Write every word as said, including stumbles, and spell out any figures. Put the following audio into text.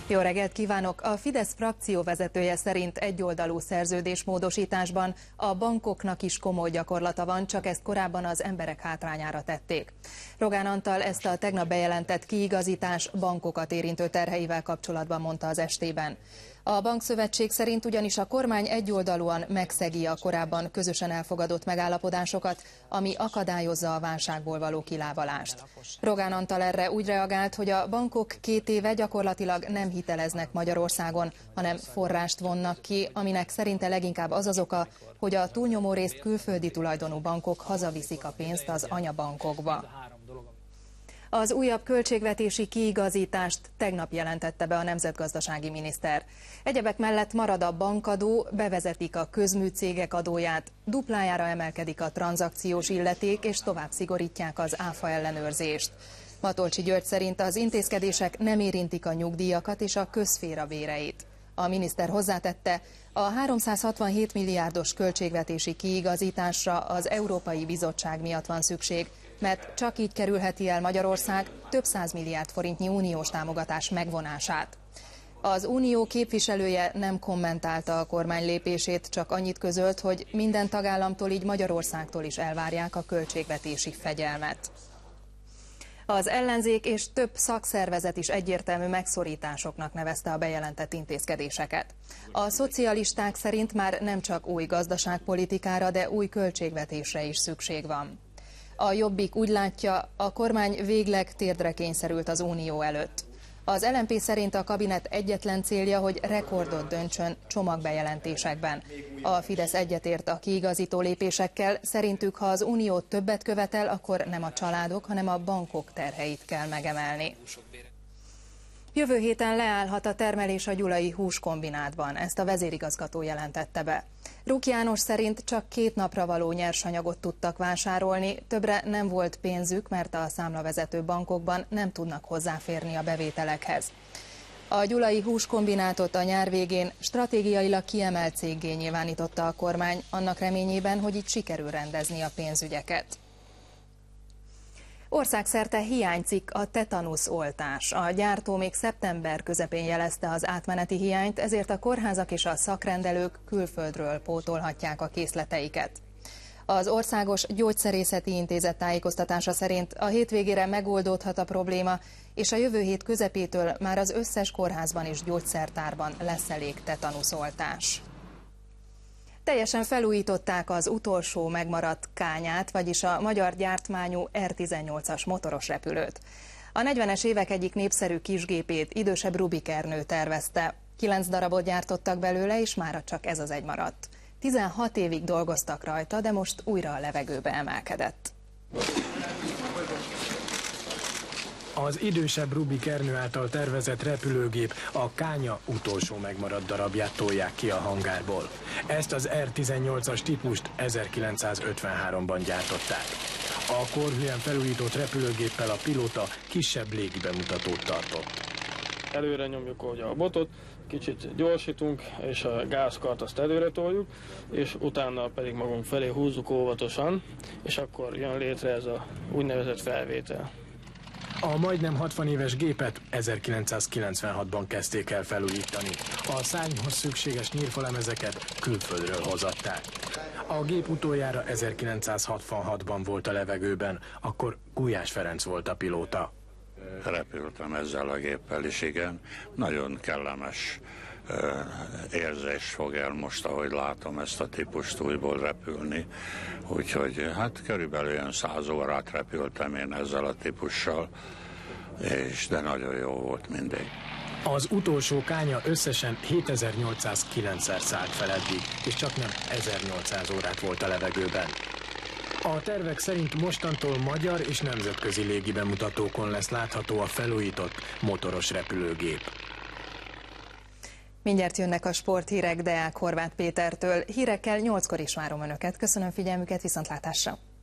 Jó reggelt kívánok! A Fidesz frakcióvezetője szerint egyoldalú szerződésmódosításban a bankoknak is komoly gyakorlata van, csak ezt korábban az emberek hátrányára tették. Rogán Antal ezt a tegnap bejelentett kiigazítás bankokat érintő terheivel kapcsolatban mondta az estében. A bankszövetség szerint ugyanis a kormány egyoldalúan megszegi a korábban közösen elfogadott megállapodásokat, ami akadályozza a válságból való kilábalást. Rogán Antal erre úgy reagált, hogy a bankok két éve gyakorlatilag nem hiteleznek Magyarországon, hanem forrást vonnak ki, aminek szerinte leginkább az az oka, hogy a túlnyomó részt külföldi tulajdonú bankok hazaviszik a pénzt az anyabankokba. Az újabb költségvetési kiigazítást tegnap jelentette be a nemzetgazdasági miniszter. Egyebek mellett marad a bankadó, bevezetik a közműcégek adóját, duplájára emelkedik a tranzakciós illeték, és tovább szigorítják az áfa ellenőrzést. Matolcsy György szerint az intézkedések nem érintik a nyugdíjakat és a közszféra béreit. A miniszter hozzátette, a háromszázhatvanhét milliárdos költségvetési kiigazításra az Európai Bizottság miatt van szükség, mert csak így kerülheti el Magyarország több száz milliárd forintnyi uniós támogatás megvonását. Az unió képviselője nem kommentálta a kormány lépését, csak annyit közölt, hogy minden tagállamtól, így Magyarországtól is elvárják a költségvetési fegyelmet. Az ellenzék és több szakszervezet is egyértelmű megszorításoknak nevezte a bejelentett intézkedéseket. A szocialisták szerint már nem csak új gazdaságpolitikára, de új költségvetésre is szükség van. A Jobbik úgy látja, a kormány végleg térdre kényszerült az unió előtt. Az el en pé szerint a kabinet egyetlen célja, hogy rekordot döntsön csomagbejelentésekben. A Fidesz egyetért a kiigazító lépésekkel, szerintük ha az unió többet követel, akkor nem a családok, hanem a bankok terheit kell megemelni. Jövő héten leállhat a termelés a gyulai húskombinátban, ezt a vezérigazgató jelentette be. Ruk János szerint csak két napra való nyersanyagot tudtak vásárolni, többre nem volt pénzük, mert a számlavezető bankokban nem tudnak hozzáférni a bevételekhez. A gyulai húskombinátot a nyár végén stratégiailag kiemelt céggé nyilvánította a kormány, annak reményében, hogy itt sikerül rendezni a pénzügyeket. Országszerte hiányzik a tetanusz oltás. A gyártó még szeptember közepén jelezte az átmeneti hiányt, ezért a kórházak és a szakrendelők külföldről pótolhatják a készleteiket. Az Országos Gyógyszerészeti Intézet tájékoztatása szerint a hétvégére megoldódhat a probléma, és a jövő hét közepétől már az összes kórházban és gyógyszertárban lesz elég tetanuszoltás. Teljesen felújították az utolsó megmaradt kányát, vagyis a magyar gyártmányú er tizennyolcas motoros repülőt. A negyvenes évek egyik népszerű kisgépét idősebb Rubik Ernő tervezte. Kilenc darabot gyártottak belőle, és mára csak ez az egy maradt. tizenhat évig dolgoztak rajta, de most újra a levegőbe emelkedett. Az idősebb Rubik Ernő által tervezett repülőgép, a Kánya utolsó megmaradt darabját tolják ki a hangárból. Ezt az er tizennyolcas típust ezerkilencszázötvenháromban gyártották. A korhűen felújított repülőgéppel a pilóta kisebb légibemutatót tartott. Előre nyomjuk ugye a botot, kicsit gyorsítunk, és a gázkart azt előre toljuk, és utána pedig magunk felé húzzuk óvatosan, és akkor jön létre ez a úgynevezett felvétel. A majdnem hatvan éves gépet ezerkilencszázkilencvenhatban kezdték el felújítani. A szárnyhoz szükséges nyírfalemezeket külföldről hozatták. A gép utoljára ezerkilencszázhatvanhatban volt a levegőben, akkor Gulyás Ferenc volt a pilóta. Repültem ezzel a géppel is, igen. Nagyon kellemes uh, érzés fog el most, ahogy látom ezt a típust újból repülni. Úgyhogy hát körülbelül olyan száz órát repültem én ezzel a típussal, és de nagyon jó volt mindig. Az utolsó Kánya összesen hétezer-nyolcszázkilencszer szállt fel eddig, és csak nem ezernyolcszáz órát volt a levegőben. A tervek szerint mostantól magyar és nemzetközi légibemutatókon lesz látható a felújított motoros repülőgép. Mindjárt jönnek a sporthírek Deák Horváth Pétertől. Hírekkel nyolckor is várom Önöket. Köszönöm figyelmüket, viszontlátásra!